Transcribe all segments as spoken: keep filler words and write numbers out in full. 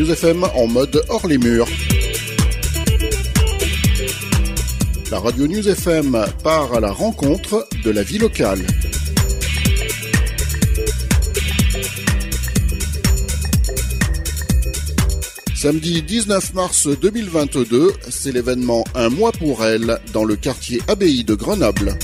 News F M en mode hors les murs. La Radio News F M part à la rencontre de la vie locale. Samedi dix-neuf mars deux mille vingt-deux, c'est l'événement Un mois pour elle dans le quartier Abbaye de Grenoble.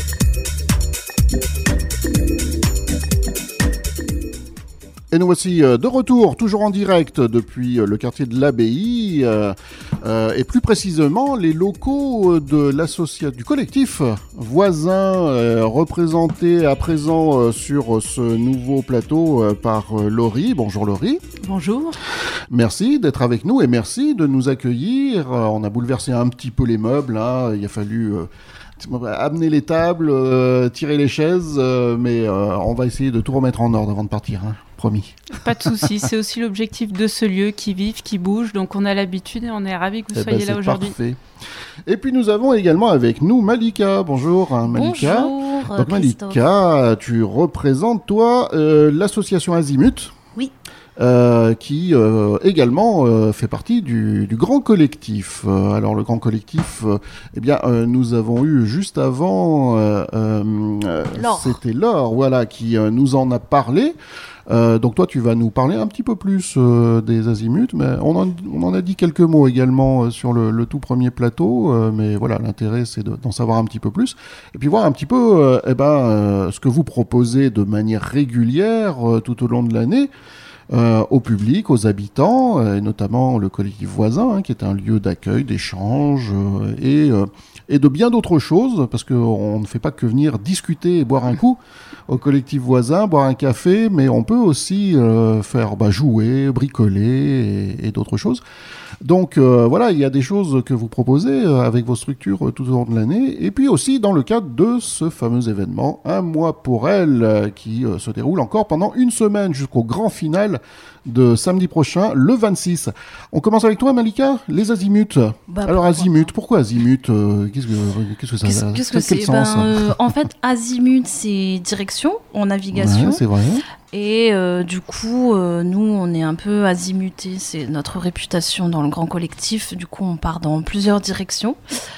Et nous voici de retour, toujours en direct depuis le quartier de l'Abbaye, euh, euh, et plus précisément les locaux de l'association du collectif Voisins, euh, représentés à présent euh, sur ce nouveau plateau euh, par euh, Laurie. Bonjour Laurie. Bonjour. Merci d'être avec nous et merci de nous accueillir. Euh, on a bouleversé un petit peu les meubles, hein. Il a fallu... Euh, amener les tables, euh, tirer les chaises, euh, mais euh, on va essayer de tout remettre en ordre avant de partir, hein, promis. Pas de souci, c'est aussi l'objectif de ce lieu qui vive, qui bouge, donc on a l'habitude et on est ravis que vous eh soyez ben, là aujourd'hui. Parfait. Et puis nous avons également avec nous Malika. Bonjour hein, Malika. Bonjour. Donc Christophe. Malika, tu représentes toi euh, l'association Azimut. Oui. Euh, qui euh, également euh, fait partie du, du grand collectif. Euh, alors le grand collectif, euh, eh bien euh, nous avons eu juste avant, euh, euh, Laure. c'était Laure, voilà, qui euh, nous en a parlé. Euh, donc toi tu vas nous parler un petit peu plus euh, des Azimuts, mais on en, on en a dit quelques mots également euh, sur le, le tout premier plateau, euh, mais voilà, l'intérêt c'est de, d'en savoir un petit peu plus, et puis voir un petit peu euh, eh ben, euh, ce que vous proposez de manière régulière euh, tout au long de l'année, Euh, au public, aux habitants, euh, et notamment le collectif Voisin, hein, qui est un lieu d'accueil, d'échange, euh, et, euh, et de bien d'autres choses, parce qu'on ne fait pas que venir discuter et boire un coup au collectif Voisin, boire un café, mais on peut aussi euh, faire bah, jouer, bricoler, et, et d'autres choses. Donc euh, voilà, il y a des choses que vous proposez euh, avec vos structures euh, tout au long de l'année, et puis aussi dans le cadre de ce fameux événement, Un mois pour elle, euh, qui euh, se déroule encore pendant une semaine jusqu'au grand final de samedi prochain, le vingt-six. On commence avec toi Malika, les Azimuts. Bah, Alors pourquoi Azimut, pas. pourquoi Azimut euh, qu'est-ce, que, qu'est-ce que ça Qu'est-ce, a qu'est-ce que quel c'est sens ben, euh, En fait, Azimut, c'est direction en navigation. Ouais, c'est vrai. Et euh, du coup, euh, nous, on est un peu azimutés. C'est notre réputation dans le grand collectif. Du coup, on part dans plusieurs directions.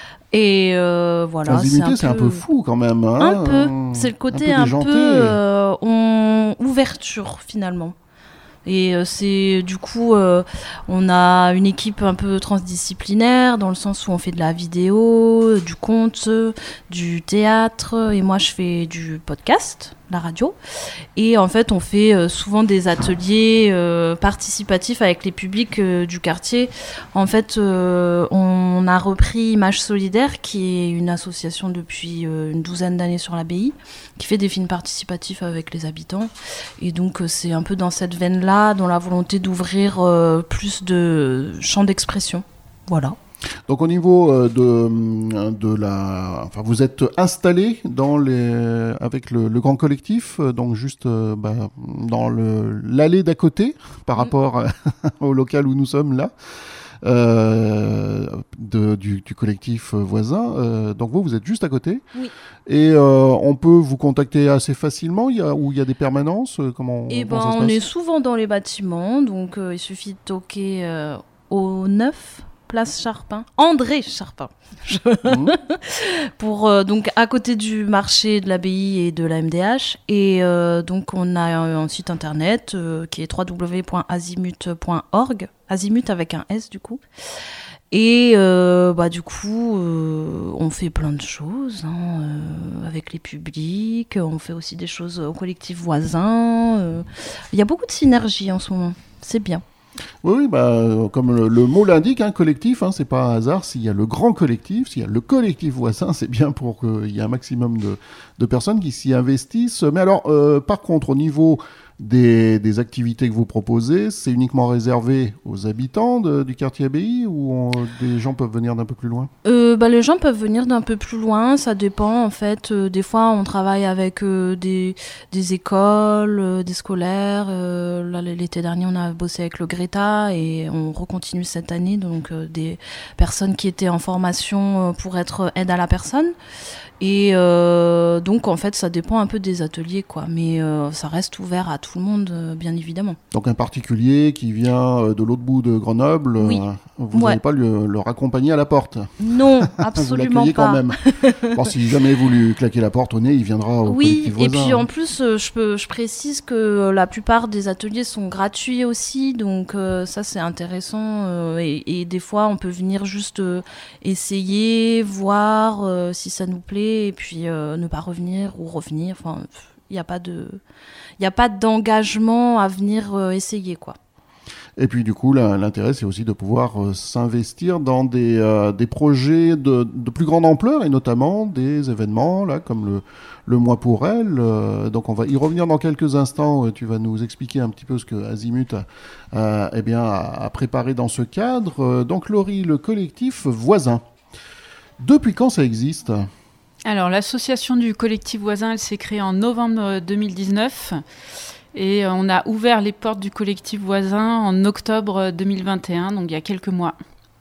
Et euh, voilà. Azimuté, c'est, un, c'est peu... un peu fou quand même. Hein, un peu. C'est le côté un peu, un peu euh, on... ouverture finalement. Et euh, c'est du coup, euh, on a une équipe un peu transdisciplinaire dans le sens où on fait de la vidéo, du conte, du théâtre, et moi je fais du podcast, la radio. Et en fait, on fait euh, souvent des ateliers euh, participatifs avec les publics euh, du quartier. En fait, euh, on a repris Image Solidaire, qui est une association depuis euh, une douzaine d'années sur l'abbaye, qui fait des films participatifs avec les habitants. Et donc, euh, c'est un peu dans cette veine-là, dans la volonté d'ouvrir euh, plus de champs d'expression. Voilà. Donc au niveau euh, de, de la... Enfin, vous êtes installé dans les, avec le, le grand collectif, euh, donc juste euh, bah, dans le, l'allée d'à côté, par rapport à, au local où nous sommes là, euh, de, du, du collectif Voisin. Euh, donc vous, vous êtes juste à côté. Oui. Et euh, on peut vous contacter assez facilement, il y a, ou il y a des permanences comment, Et comment ben, ça se on passe est souvent dans les bâtiments, donc euh, il suffit de toquer euh, au neuf place Charpin, André Charpin, mmh. pour euh, donc à côté du marché de l'abbaye et de la M D H. Et euh, donc on a un, un site internet euh, qui est w w w point azimut point org, azimut avec un S du coup. Et euh, bah du coup, euh, on fait plein de choses hein, euh, avec les publics. On fait aussi des choses au collectif Voisin. Euh. Il y a beaucoup de synergie en ce moment. C'est bien. Oui, oui bah, comme le, le mot l'indique, hein, collectif, hein, c'est pas un hasard. S'il y a le grand collectif, s'il y a le collectif Voisin, c'est bien pour qu'il y ait un maximum de, de personnes qui s'y investissent. Mais alors, euh, par contre, au niveau des, des activités que vous proposez, c'est uniquement réservé aux habitants de, du quartier Abbaye ou on, des gens peuvent venir d'un peu plus loin ? euh, bah, Les gens peuvent venir d'un peu plus loin, ça dépend en fait. Euh, des fois, on travaille avec euh, des, des écoles, euh, des scolaires. Euh, là, l'été dernier, on a bossé avec le Greta et on recontinue cette année. Donc, euh, des personnes qui étaient en formation euh, pour être aide à la personne. Et euh, donc, en fait, ça dépend un peu des ateliers, quoi. Mais euh, ça reste ouvert à tout le monde, euh, bien évidemment. Donc, un particulier qui vient de l'autre bout de Grenoble, oui. euh, vous n'allez ouais. pas le, le raccompagner à la porte? Non, absolument vous pas. Quand même. Bon, si jamais vous lui claquez la porte au nez, il viendra au oui, collectif voisin. Oui, et puis en plus, euh, je, peux, je précise que la plupart des ateliers sont gratuits aussi. Donc, euh, ça, c'est intéressant. Euh, et, et des fois, on peut venir juste euh, essayer, voir euh, si ça nous plaît. Et puis euh, ne pas revenir ou revenir. Enfin, il n'y a pas de, il n'y a pas d'engagement à venir euh, essayer, quoi. Et puis du coup, là, l'intérêt, c'est aussi de pouvoir euh, s'investir dans des, euh, des projets de, de plus grande ampleur, et notamment des événements là, comme le, le Mois pour elle. Euh, donc on va y revenir dans quelques instants. Tu vas nous expliquer un petit peu ce que Azimut a, a, eh bien, a, a préparé dans ce cadre. Euh, donc Laurie, le collectif Voisin. Depuis quand ça existe ? Alors, l'association du collectif Voisin, elle s'est créée en novembre deux mille dix-neuf et on a ouvert les portes du collectif Voisin en octobre deux mille vingt et un, donc il y a quelques mois.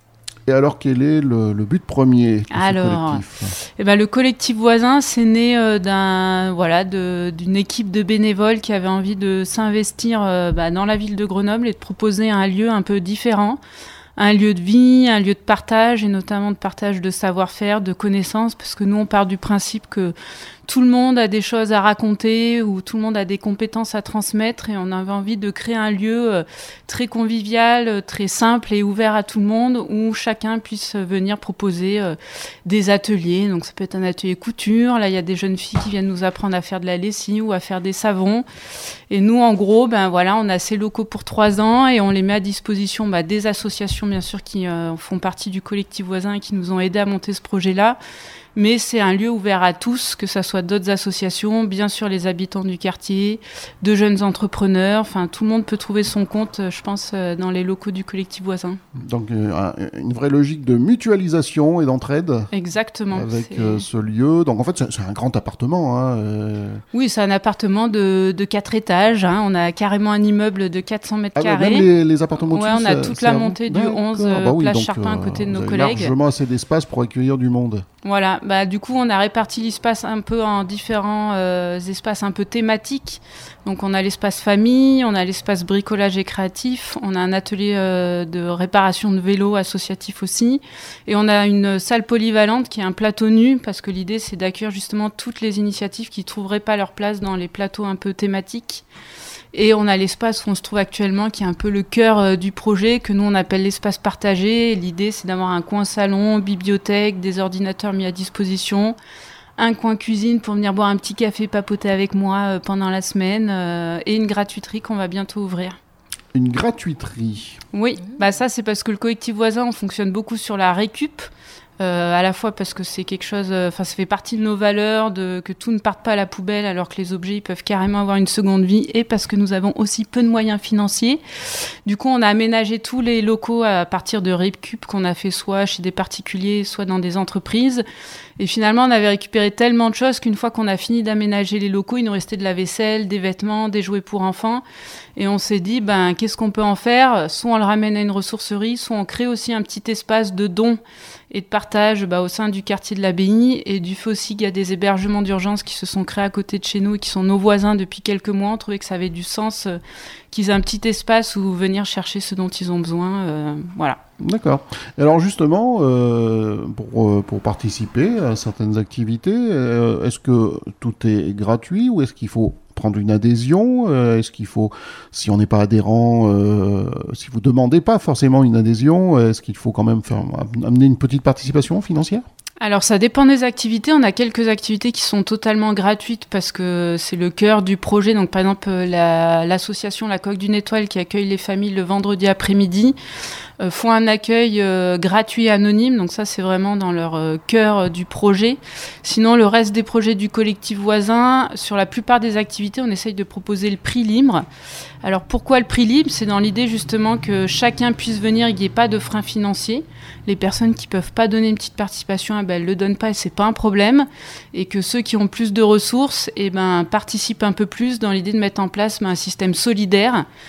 Et alors, quel est le, le but premier de alors, ce collectif ? Eh ben, le collectif Voisin, c'est né euh, d'un, voilà, de, d'une équipe de bénévoles qui avait envie de s'investir euh, bah, dans la ville de Grenoble et de proposer un lieu un peu différent. Un lieu de vie, un lieu de partage, et notamment de partage de savoir-faire, de connaissances, parce que nous, on part du principe que tout le monde a des choses à raconter ou tout le monde a des compétences à transmettre, et on avait envie de créer un lieu très convivial, très simple et ouvert à tout le monde, où chacun puisse venir proposer des ateliers. Donc ça peut être un atelier couture, là il y a des jeunes filles qui viennent nous apprendre à faire de la lessive ou à faire des savons. Et nous, en gros, ben voilà, on a ces locaux pour trois ans et on les met à disposition bah, des associations, bien sûr, qui euh, font partie du collectif Voisin et qui nous ont aidés à monter ce projet-là. Mais c'est un lieu ouvert à tous, que ce soit d'autres associations, bien sûr les habitants du quartier, de jeunes entrepreneurs. Enfin, tout le monde peut trouver son compte, je pense, dans les locaux du collectif Voisin. Donc, euh, une vraie logique de mutualisation et d'entraide. Exactement. Avec euh, ce lieu. Donc, en fait, c'est, c'est un grand appartement. Hein, euh... Oui, c'est un appartement de, de quatre étages. Hein. On a carrément un immeuble de quatre cents mètres carrés. Ah, même les, les appartements au-dessus. Oui, on a toute la montée du onze, bah oui, place donc, Charpin, euh, à côté de nos collègues. Il y a largement assez d'espace pour accueillir du monde. Voilà, bah, du coup, on a réparti l'espace un peu en différents euh, espaces un peu thématiques. Donc, on a l'espace famille, on a l'espace bricolage et créatif, on a un atelier euh, de réparation de vélos associatif aussi, et on a une salle polyvalente qui est un plateau nu, parce que l'idée, c'est d'accueillir justement toutes les initiatives qui ne trouveraient pas leur place dans les plateaux un peu thématiques. Et on a l'espace où on se trouve actuellement, qui est un peu le cœur euh, du projet, que nous on appelle l'espace partagé. Et l'idée, c'est d'avoir un coin salon, bibliothèque, des ordinateurs mis à disposition, un coin cuisine pour venir boire un petit café, papoter avec moi euh, pendant la semaine, euh, et une gratuiterie qu'on va bientôt ouvrir. Une gratuiterie. Oui, bah ça c'est parce que le collectif Voisin, on fonctionne beaucoup sur la récup. Euh, à la fois parce que c'est quelque chose, enfin euh, ça fait partie de nos valeurs, de, que tout ne parte pas à la poubelle alors que les objets ils peuvent carrément avoir une seconde vie, et parce que nous avons aussi peu de moyens financiers. Du coup, on a aménagé tous les locaux à partir de récup qu'on a fait soit chez des particuliers, soit dans des entreprises. Et finalement, on avait récupéré tellement de choses qu'une fois qu'on a fini d'aménager les locaux, il nous restait de la vaisselle, des vêtements, des jouets pour enfants. Et on s'est dit, ben, qu'est-ce qu'on peut en faire ? Soit on le ramène à une ressourcerie, soit on crée aussi un petit espace de dons et de partage bah, au sein du quartier de l'Abbaye. Et du fait aussi qu'il y a des hébergements d'urgence qui se sont créés à côté de chez nous et qui sont nos voisins depuis quelques mois. On trouvait que ça avait du sens euh, qu'ils aient un petit espace où venir chercher ce dont ils ont besoin. Euh, voilà. D'accord. Et alors justement, euh, pour, pour participer à certaines activités, euh, est-ce que tout est gratuit ou est-ce qu'il faut prendre une adhésion ? euh, Est-ce qu'il faut, si on n'est pas adhérent, euh, si vous ne demandez pas forcément une adhésion, est-ce qu'il faut quand même faire, amener une petite participation financière ? Alors ça dépend des activités, on a quelques activités qui sont totalement gratuites parce que c'est le cœur du projet. Donc par exemple la, l'association La Coque d'une Étoile qui accueille les familles le vendredi après-midi euh, font un accueil euh, gratuit et anonyme, donc ça c'est vraiment dans leur euh, cœur euh, du projet. Sinon le reste des projets du collectif Voisin, sur la plupart des activités on essaye de proposer le prix libre. Alors pourquoi le prix libre ? C'est dans l'idée justement que chacun puisse venir et qu'il n'y ait pas de frein financier. Les personnes qui ne peuvent pas donner une petite participation, eh ben, elles ne le donnent pas et ce n'est pas un problème. Et que ceux qui ont plus de ressources eh ben, participent un peu plus dans l'idée de mettre en place ben, un système solidaire.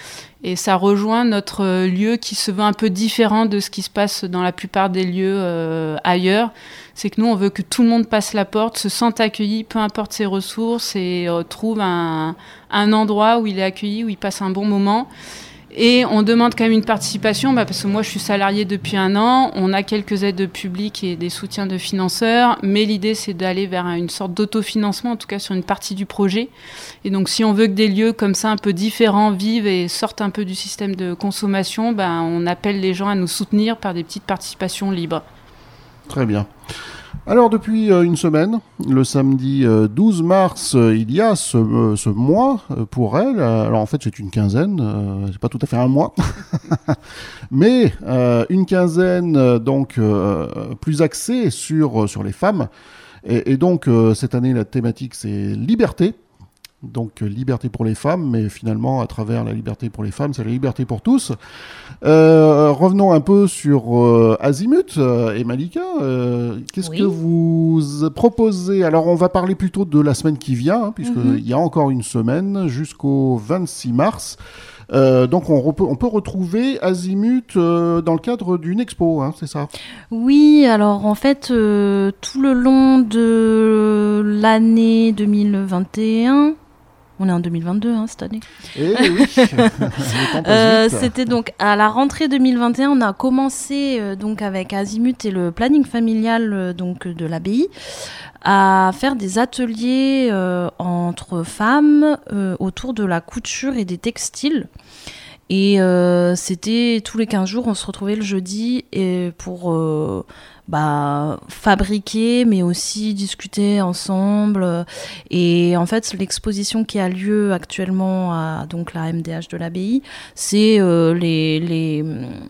Et ça rejoint notre lieu qui se veut un peu différent de ce qui se passe dans la plupart des lieux euh, ailleurs. C'est que nous, on veut que tout le monde passe la porte, se sente accueilli, peu importe ses ressources, et euh, trouve un, un endroit où il est accueilli, où il passe un bon moment. Et on demande quand même une participation, bah parce que moi je suis salariée depuis un an, on a quelques aides publiques et des soutiens de financeurs, mais l'idée c'est d'aller vers une sorte d'autofinancement, en tout cas sur une partie du projet. Et donc si on veut que des lieux comme ça un peu différents vivent et sortent un peu du système de consommation, bah, on appelle les gens à nous soutenir par des petites participations libres. Très bien. Alors depuis euh, une semaine, le samedi euh, douze mars, euh, il y a ce, euh, ce mois euh, pour elle. Alors en fait c'est une quinzaine, euh, c'est pas tout à fait un mois, mais euh, une quinzaine euh, donc euh, plus axée sur, sur les femmes. Et, et donc euh, cette année la thématique c'est liberté. Donc euh, liberté pour les femmes, mais finalement à travers la liberté pour les femmes, c'est la liberté pour tous. Euh, revenons un peu sur euh, Azimut euh, et Malika. Euh, qu'est-ce oui. que vous proposez ? Alors on va parler plutôt de la semaine qui vient, hein, puisqu'il mm-hmm. y a encore une semaine jusqu'au vingt-six mars. Euh, donc on, rep- on peut retrouver Azimut euh, dans le cadre d'une expo, hein, c'est ça ? Oui, alors en fait, euh, tout le long de l'année deux mille vingt et un... On est en deux mille vingt-deux hein, cette année. Eh oui. euh, C'était donc à la rentrée deux mille vingt et un, on a commencé euh, donc avec Azimut et le planning familial euh, donc de l'abbaye à faire des ateliers euh, entre femmes euh, autour de la couture et des textiles. Et euh, c'était tous les quinze jours, on se retrouvait le jeudi et pour euh, bah, fabriquer, mais aussi discuter ensemble. Et en fait, l'exposition qui a lieu actuellement à donc, la M D H de l'abbaye, c'est euh, les, les,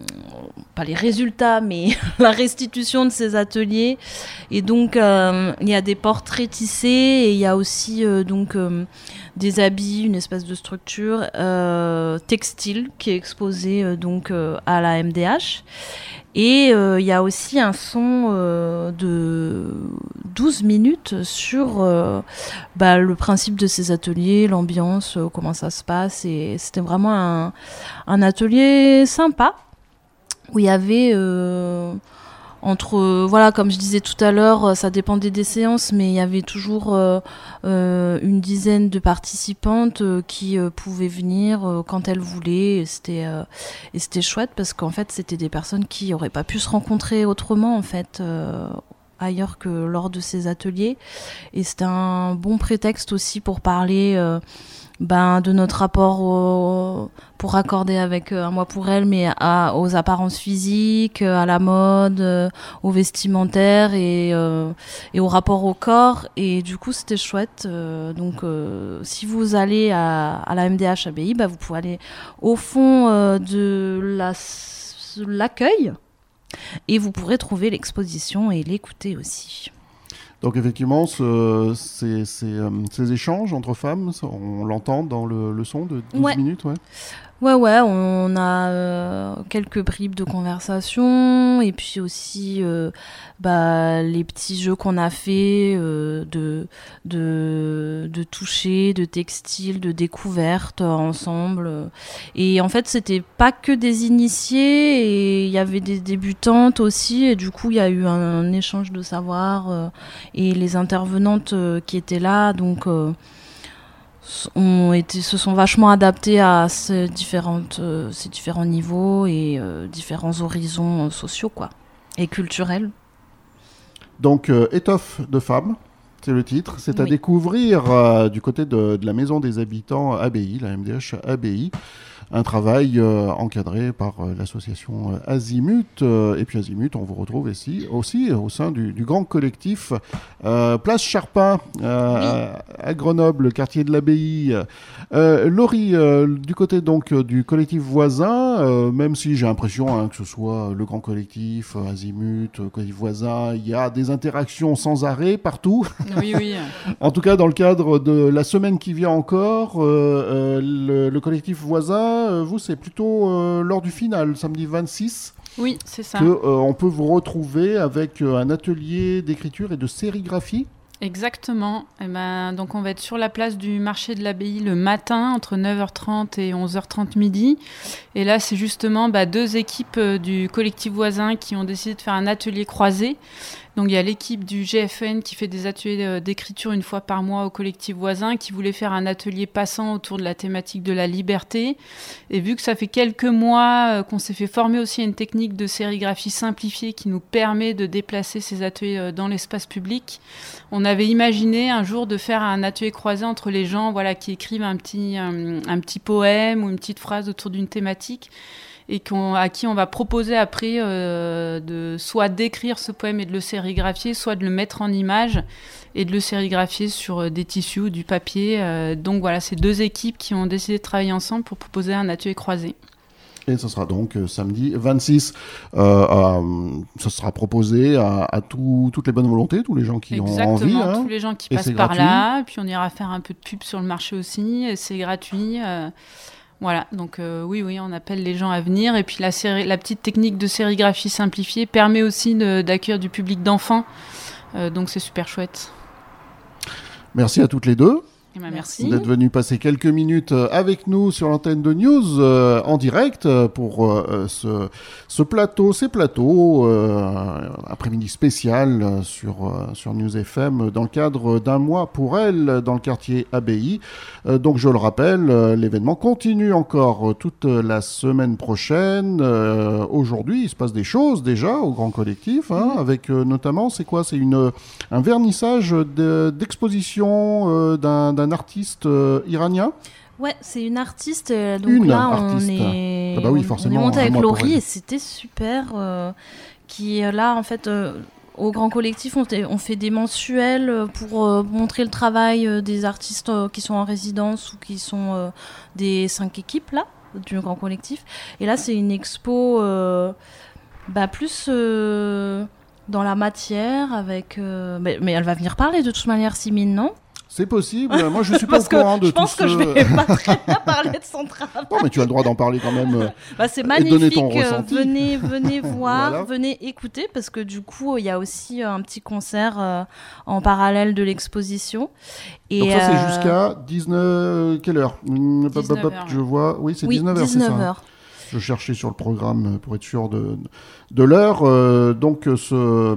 pas les résultats, mais la restitution de ces ateliers. Et donc, euh, il y a des portraits tissés et il y a aussi euh, donc, euh, des habits, une espèce de structure euh, textile qui est exposée euh, donc, euh, à la M D H. Et il euh, y a aussi un son euh, de douze minutes sur euh, bah, le principe de ces ateliers, l'ambiance, euh, comment ça se passe. Et c'était vraiment un, un atelier sympa où il y avait... Euh, Entre, euh, voilà, comme je disais tout à l'heure, ça dépendait des séances, mais il y avait toujours euh, euh, une dizaine de participantes euh, qui euh, pouvaient venir euh, quand elles voulaient. Et c'était, euh, et c'était chouette parce qu'en fait, c'était des personnes qui n'auraient pas pu se rencontrer autrement, en fait, euh, ailleurs que lors de ces ateliers. Et c'était un bon prétexte aussi pour parler... Euh, Ben, de notre rapport au, pour raccorder avec euh, un mois pour elle, mais à, aux apparences physiques, à la mode, euh, au vestimentaire et, euh, et au rapport au corps. Et du coup, c'était chouette. Euh, donc, euh, si vous allez à, à la M D H Abbaye, bah, vous pouvez aller au fond euh, de la, l'accueil et vous pourrez trouver l'exposition et l'écouter aussi. Donc effectivement, ce, ces, ces, euh, ces échanges entre femmes, on l'entend dans le, le son de douze ouais. minutes, ouais. Ouais, ouais, on a euh, quelques bribes de conversation et puis aussi euh, bah, les petits jeux qu'on a fait euh, de, de, de toucher, de textile, de découverte ensemble. Et en fait, c'était pas que des initiés et il y avait des débutantes aussi. Et du coup, il y a eu un, un échange de savoir euh, et les intervenantes euh, qui étaient là, donc... Euh, ont été, se sont vachement adaptés à ces, différentes, euh, ces différents niveaux et euh, différents horizons euh, sociaux quoi, et culturels. Donc, euh, Étoffe de femmes, c'est le titre. C'est oui. à découvrir euh, du côté de, de la Maison des Habitants Abbaye, la M D H Abbaye. Un travail euh, encadré par euh, l'association euh, Azimut. Euh, et puis Azimut, on vous retrouve ici, aussi euh, au sein du, du grand collectif euh, Place Charpin, euh, oui. à, à Grenoble, quartier de l'Abbaye. Euh, Laurie, euh, du côté donc euh, du collectif voisin, euh, même si j'ai l'impression hein, que ce soit le grand collectif, euh, Azimut, euh, collectif voisin, il y a des interactions sans arrêt partout. Oui, oui. En tout cas, dans le cadre de la semaine qui vient encore, euh, euh, le, le collectif voisin, vous, c'est plutôt euh, lors du final, samedi vingt-six. Oui, c'est ça. Que, euh, on peut vous retrouver avec euh, un atelier d'écriture et de sérigraphie. Exactement. Et ben, donc on va être sur la place du marché de l'Abbaye le matin entre neuf heures trente et onze heures trente midi. Et là, c'est justement bah, deux équipes euh, du collectif voisin qui ont décidé de faire un atelier croisé. Donc il y a l'équipe du G F N qui fait des ateliers euh, d'écriture une fois par mois au collectif voisin, qui voulait faire un atelier passant autour de la thématique de la liberté. Et vu que ça fait quelques mois euh, qu'on s'est fait former aussi à une technique de sérigraphie simplifiée qui nous permet de déplacer ces ateliers euh, dans l'espace public, on avait imaginé un jour de faire un atelier croisé entre les gens voilà, qui écrivent un petit, un, un petit poème ou une petite phrase autour d'une thématique, et qu'on, à qui on va proposer après euh, de soit d'écrire ce poème et de le sérigraphier, soit de le mettre en image et de le sérigraphier sur des tissus ou du papier. Euh, donc voilà, c'est deux équipes qui ont décidé de travailler ensemble pour proposer un atelier croisé. Et ce sera donc euh, samedi vingt-six. Euh, euh, ce sera proposé à, à tout, toutes les bonnes volontés, tous les gens qui Exactement, ont envie. Exactement, hein. tous les gens qui et passent par là. Et puis on ira faire un peu de pub sur le marché aussi. Et c'est gratuit. Euh, Voilà, donc euh, oui, oui, on appelle les gens à venir. Et puis la, séri- la petite technique de sérigraphie simplifiée permet aussi de, d'accueillir du public d'enfants. Euh, donc c'est super chouette. Merci à toutes les deux. Eh ben, merci. D'être venu passer quelques minutes avec nous sur l'antenne de News euh, en direct pour euh, ce, ce plateau, ces plateaux, euh, après-midi spécial euh, sur, euh, sur News F M dans le cadre d'un mois pour elle dans le quartier Abbaye. Euh, donc je le rappelle, euh, l'événement continue encore euh, toute la semaine prochaine. Euh, aujourd'hui, il se passe des choses déjà au Grand Collectif, hein, mmh. avec euh, notamment, c'est quoi ? C'est une, un vernissage de, d'exposition euh, d'un, d'un un artiste euh, iranien. Ouais, c'est une artiste. Euh, donc une là, artiste. on est, ah bah oui, forcément, on est monté avec Laurie et c'était super. Euh, qui là, en fait, euh, au Grand Collectif, on, on fait des mensuels pour euh, montrer le travail euh, des artistes euh, qui sont en résidence ou qui sont euh, des cinq équipes là du Grand Collectif. Et là, c'est une expo euh, bah, plus. Euh, dans la matière, avec. Euh, mais, mais elle va venir parler de toute manière, Simine, non ? C'est possible. Moi, je suis pas au courant de tout ça. Je pense que je vais pas très bien parler de son travail. Non, mais tu as le droit d'en parler quand même. Bah, c'est magnifique. Venez, venez voir, voilà. Venez écouter, parce que du coup, il y a aussi un petit concert euh, en parallèle de l'exposition. Et donc ça, euh... c'est jusqu'à dix-neuf... Quelle heure ? dix-neuf heures, Je vois. Oui, c'est oui, dix-neuf heures, dix-neuf c'est ça. heures. Je cherchais sur le programme pour être sûr de, de l'heure. Euh, donc, ce, euh,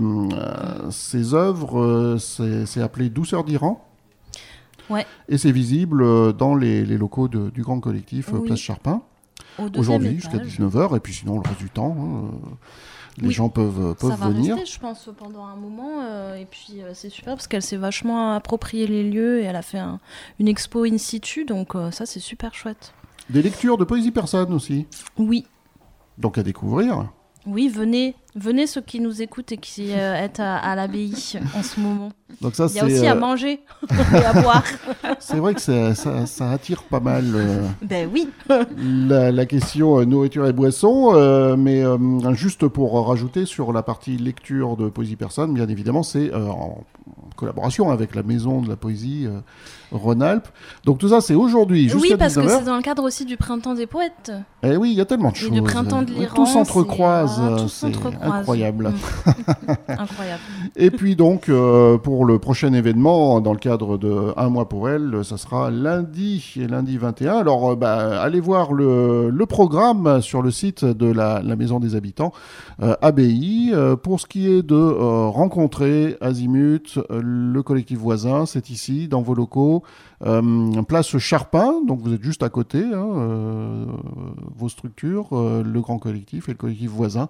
ces œuvres, euh, c'est, c'est appelé Douceur d'Iran. Ouais. Et c'est visible dans les, les locaux de, du Grand Collectif oui. Place Charpin. Aujourd'hui, étage. Jusqu'à dix-neuf heures. Et puis sinon, le reste du temps, hein, les oui. gens peuvent, peuvent ça va venir. Rester, je pense, pendant un moment. Euh, et puis, euh, c'est super parce qu'elle s'est vachement approprié les lieux et elle a fait un, une expo in situ. Donc, euh, ça, c'est super chouette. Des lectures de poésie persane aussi. Oui. Donc, à découvrir. Oui, venez, venez ceux qui nous écoutent et qui euh, êtes à, à l'abbaye en ce moment. Donc ça, il y a aussi euh... à manger et à boire. C'est vrai que ça, ça, ça attire pas mal euh, ben oui. la, la question euh, nourriture et boisson. Euh, mais euh, juste pour rajouter sur la partie lecture de poésie persane, bien évidemment, c'est euh, en collaboration avec la Maison de la Poésie euh, Rhône-Alpes. Donc tout ça, c'est aujourd'hui jusqu'à oui, parce dix-neuf heures. Que c'est dans le cadre aussi du Printemps des Poètes. Eh oui, il y a tellement de et choses. Et le Printemps de l'Iran. Tout s'entrecroise, c'est, tout c'est s'entrecroise. incroyable. Mmh. Incroyable. Et puis donc, euh, pour le prochain événement, dans le cadre de Un mois pour elle, ça sera lundi, lundi vingt et un. Alors, euh, bah, allez voir le, le programme sur le site de la, la Maison des Habitants, euh, Abbaye. Euh, pour ce qui est de euh, rencontrer Azimut, euh, le collectif voisin, c'est ici, dans vos locaux, euh, place Charpin, donc vous êtes juste à côté, hein, euh, vos structures, euh, le grand collectif et le collectif voisin.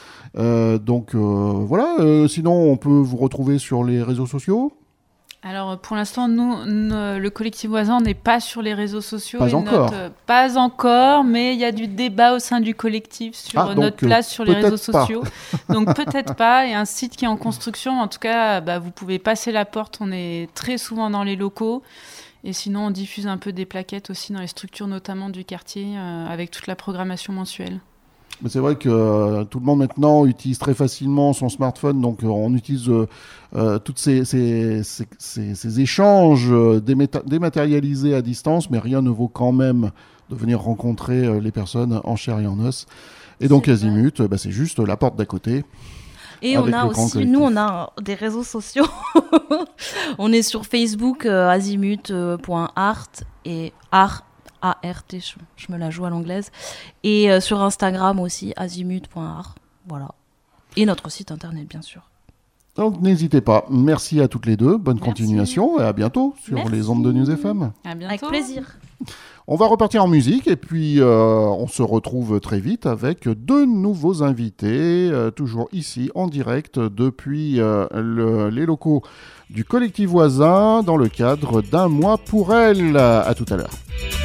Euh, donc euh, voilà, euh, sinon on peut vous retrouver sur les réseaux sociaux. Alors pour l'instant, nous, nous le collectif voisin n'est pas sur les réseaux sociaux. Pas et encore. Notre, pas encore, mais il y a du débat au sein du collectif sur ah, notre donc, place sur les réseaux pas. sociaux. Donc peut-être pas, et un site qui est en construction. En tout cas, bah, vous pouvez passer la porte, on est très souvent dans les locaux. Et sinon, on diffuse un peu des plaquettes aussi dans les structures, notamment du quartier, euh, avec toute la programmation mensuelle. Mais c'est vrai que euh, tout le monde maintenant utilise très facilement son smartphone, donc euh, on utilise euh, euh, tous ces, ces, ces, ces, ces échanges euh, déméta- dématérialisés à distance, mais rien ne vaut quand même de venir rencontrer euh, les personnes en chair et en os. Et donc Azimut, bah, c'est juste la porte d'à côté. Et on a aussi, nous, on a des réseaux sociaux. On est sur Facebook, euh, azimut point art et art, A R T, je, je me la joue à l'anglaise. Et euh, sur Instagram aussi, azimut point art. Voilà. Et notre site internet, bien sûr. Donc n'hésitez pas. Merci à toutes les deux. Bonne Merci. continuation et à bientôt sur Merci. les ondes de News F M. À bientôt. Avec plaisir. On va repartir en musique et puis euh, on se retrouve très vite avec deux nouveaux invités, euh, toujours ici en direct depuis euh, le, les locaux du collectif voisin dans le cadre d'un mois pour elle. À tout à l'heure.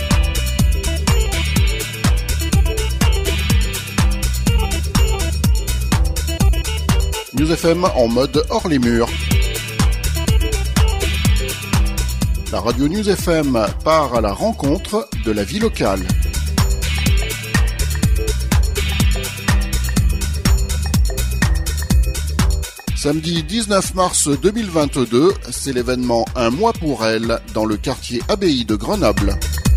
News F M en mode hors les murs. La radio News F M part à la rencontre de la vie locale. Samedi dix-neuf mars deux mille vingt-deux, c'est l'événement Un mois pour elle dans le quartier Abbaye de Grenoble.